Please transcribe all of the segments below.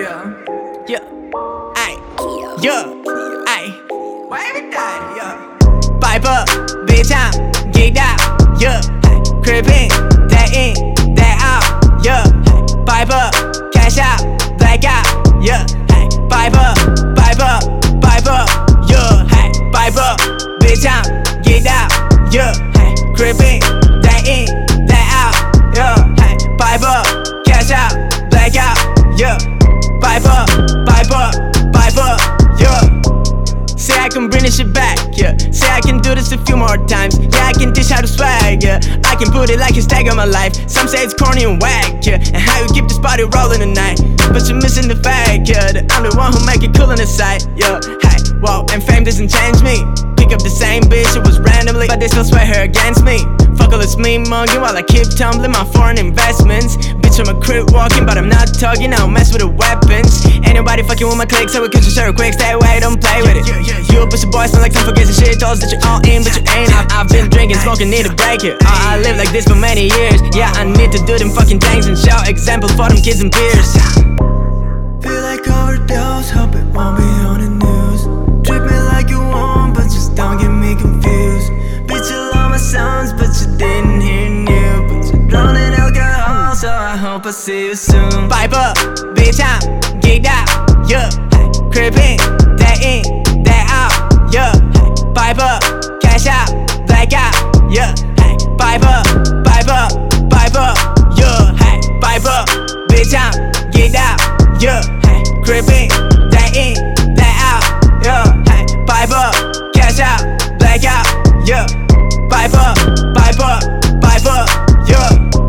Yeah, ay, yeah, ay. Why every time, yeah. Pipe up, bitch, I'm geeked out, yeah. Creeping, that in, that out, yeah. Pipe up, cash out, black out, yeah. Pipe up, pipe up, pipe up, yeah. Pipe up, bitch, I'm geeked out, yeah. Creeping, that in, that out, yeah. Pipe up, cash out, black out, yeah. Pipe up, pipe up, pipe up, yeah. Say I can bring this shit back, yeah. Say I can do this a few more times, yeah. I can dish out a swag, yeah. I can put it like a tag on my life. Some say it's corny and whack, yeah. And how you keep this body rolling tonight, but you're missing the fact, yeah. That I'm the one who make it cool on the side, yeah. Hey, whoa, and fame doesn't change me. Pick up the same bitch, it was randomly, but they still swear her against me. Fuck all this mean monkey while I keep tumbling my foreign investments. Bitch, I'm a crip walking, but I'm not talking, I don't mess with the weapons. Ain't nobody fucking with my clique, so we could just share quick. Stay away, don't play with it. You a pussy boy, smell like some forgets and shit. Told us that you're all in, but you ain't. I've been drinking, smoking, need a break it. I live like this for many years. Yeah, I need to do them fucking things and show examples for them kids and peers. Feel like overdose, hope it won't be on the news. Treat me like you want, but just don't get me confused. Bitch, you love my sounds, but you didn't hear new. But you're drowning in alcohol, so I hope I see you soon. Pipe up, bitch, I'm geeked out, yeah. Creeping, that in, that out, yeah. Pipe up, cash out, black out, yeah. Pipe up, pipe up, pipe up, yeah. Pipe up, bitch, I'm geeked out, yeah. Creeping, that in, that out, yeah. Pipe up, cash out, black out, yeah. Pipe up, pipe up, pipe up, yeah.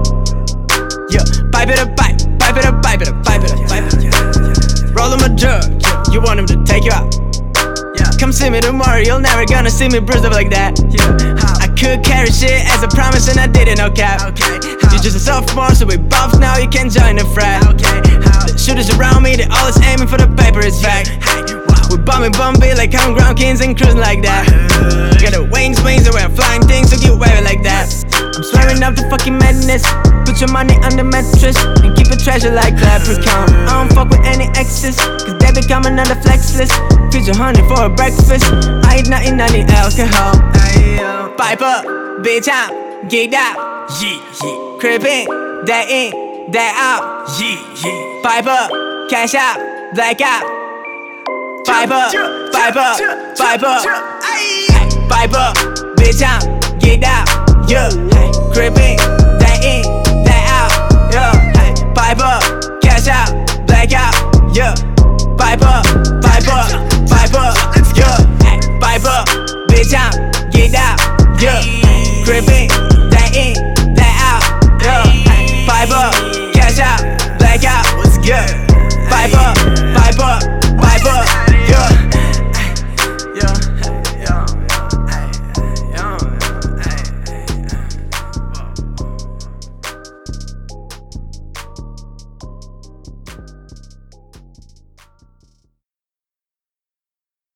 Yeah, pipe it up, pipe it up, pipe it up, pipe it up, pipe it up. Roll 'em a drug, yeah. You want him to take you out, yeah. Come see me tomorrow, you're never gonna see me bruised up like that, yeah. I could carry shit as a promise and I didn't, no cap. You're just a sophomore, so we both know you can join the frat. The shooters around me, they always aiming for the paper, it's fact. We bumping bumpy like homegrown kings and cruising like that. Got the wings, and we're flying things, so get waving like that. I'm swearing up the fucking madness. Put your money on the mattress and keep a treasure like leprechaun. I don't fuck with any exes, cause they become another flex list. Feed your honey for a breakfast, I eat nothing, I need alcohol. Pipe up, bitch, I'm geeked out, yeah, yeah. Creeping, that in, that out, yeah, yeah. Pipe up, cash out, black out. Pipe up, pipe up, pipe up, pipe up, bitch, I'm geeked out, yeah. Creeping.